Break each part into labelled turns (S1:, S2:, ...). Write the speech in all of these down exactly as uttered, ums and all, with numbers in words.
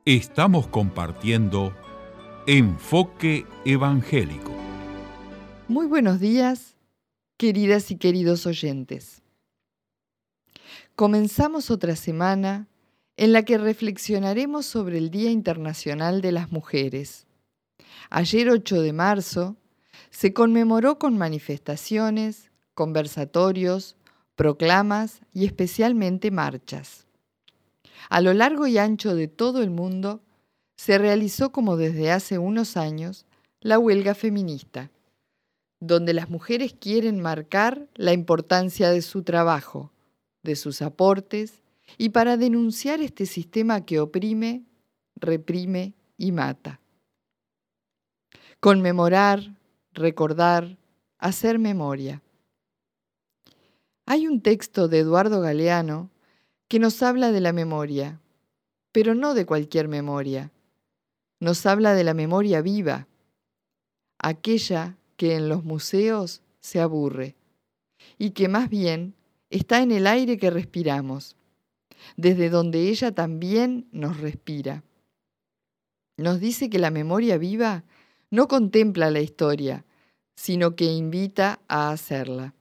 S1: Estamos compartiendo Enfoque Evangélico.
S2: Muy buenos días, queridas y queridos oyentes. Comenzamos otra semana en la que reflexionaremos sobre el Día Internacional de las Mujeres. Ayer, ocho de marzo, se conmemoró con manifestaciones, conversatorios, proclamas y especialmente marchas. A lo largo y ancho de todo el mundo se realizó, como desde hace unos años, la huelga feminista, donde las mujeres quieren marcar la importancia de su trabajo, de sus aportes, y para denunciar este sistema que oprime, reprime y mata. Conmemorar, recordar, hacer memoria. Hay un texto de Eduardo Galeano que nos habla de la memoria, pero no de cualquier memoria. Nos habla de la memoria viva, aquella que en los museos se aburre y que más bien está en el aire que respiramos, desde donde ella también nos respira. Nos dice que la memoria viva no contempla la historia, sino que invita a hacerla.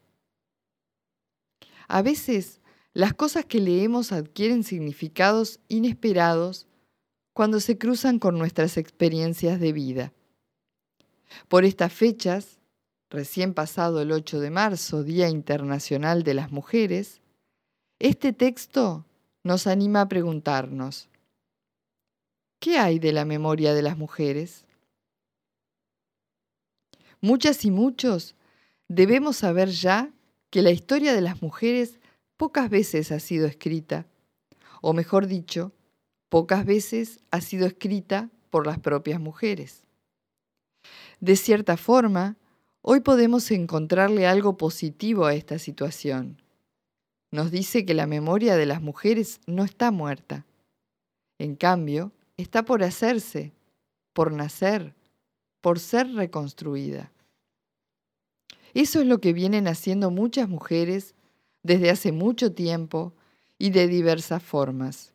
S2: A veces, las cosas que leemos adquieren significados inesperados cuando se cruzan con nuestras experiencias de vida. Por estas fechas, recién pasado el ocho de marzo, Día Internacional de las Mujeres, este texto nos anima a preguntarnos: ¿qué hay de la memoria de las mujeres? Muchas y muchos debemos saber ya que la historia de las mujeres pocas veces ha sido escrita, o mejor dicho, pocas veces ha sido escrita por las propias mujeres. De cierta forma, hoy podemos encontrarle algo positivo a esta situación. Nos dice que la memoria de las mujeres no está muerta. En cambio, está por hacerse, por nacer, por ser reconstruida. Eso es lo que vienen haciendo muchas mujeres desde hace mucho tiempo y de diversas formas.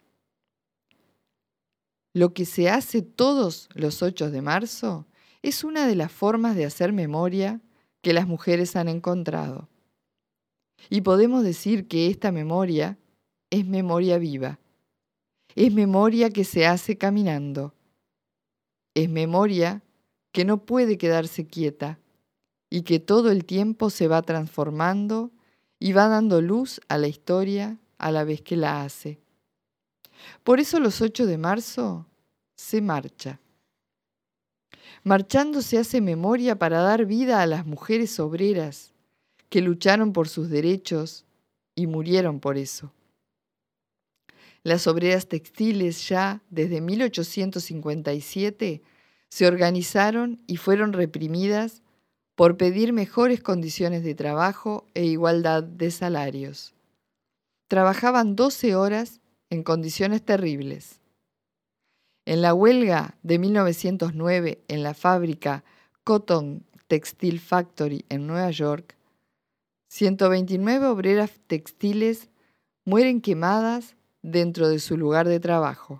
S2: Lo que se hace todos los ocho de marzo es una de las formas de hacer memoria que las mujeres han encontrado. Y podemos decir que esta memoria es memoria viva. Es memoria que se hace caminando. Es memoria que no puede quedarse quieta y que todo el tiempo se va transformando y va dando luz a la historia a la vez que la hace. Por eso los ocho de marzo se marcha. Marchando se hace memoria para dar vida a las mujeres obreras que lucharon por sus derechos y murieron por eso. Las obreras textiles ya desde mil ochocientos cincuenta y siete se organizaron y fueron reprimidas por pedir mejores condiciones de trabajo e igualdad de salarios. Trabajaban doce horas en condiciones terribles. En la huelga de mil novecientos nueve en la fábrica Cotton Textile Factory en Nueva York, ciento veintinueve obreras textiles mueren quemadas dentro de su lugar de trabajo.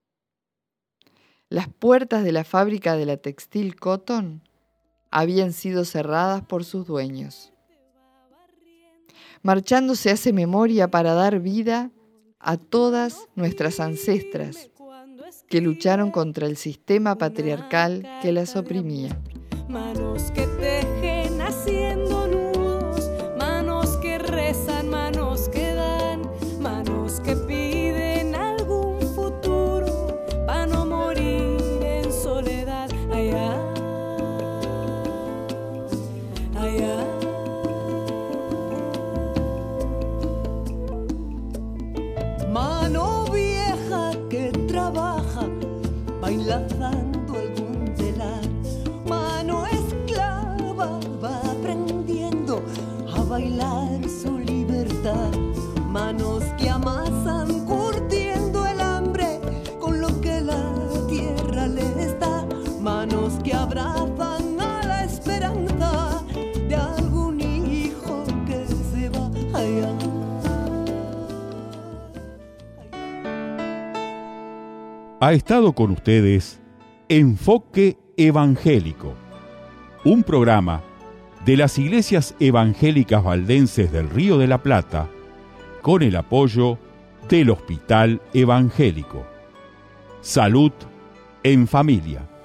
S2: Las puertas de la fábrica de la textil Cotton habían sido cerradas por sus dueños. Marchando se hace memoria para dar vida a todas nuestras ancestras que lucharon contra el sistema patriarcal que las oprimía.
S3: Manos que tejen haciendo nudos, manos que rezan, manos que dan, manos que piden algún futuro para no morir en soledad. Allá.
S4: Mano vieja que trabaja, baila dando algún telar. Mano esclava va aprendiendo a bailar su libertad. Manos que amasan curtiendo el hambre con lo que la tierra les da. Manos que abrazan a la esperanza de algún hijo que se va allá.
S1: Ha estado con ustedes Enfoque Evangélico, un programa de las Iglesias Evangélicas Valdenses del Río de la Plata, con el apoyo del Hospital Evangélico. Salud en Familia.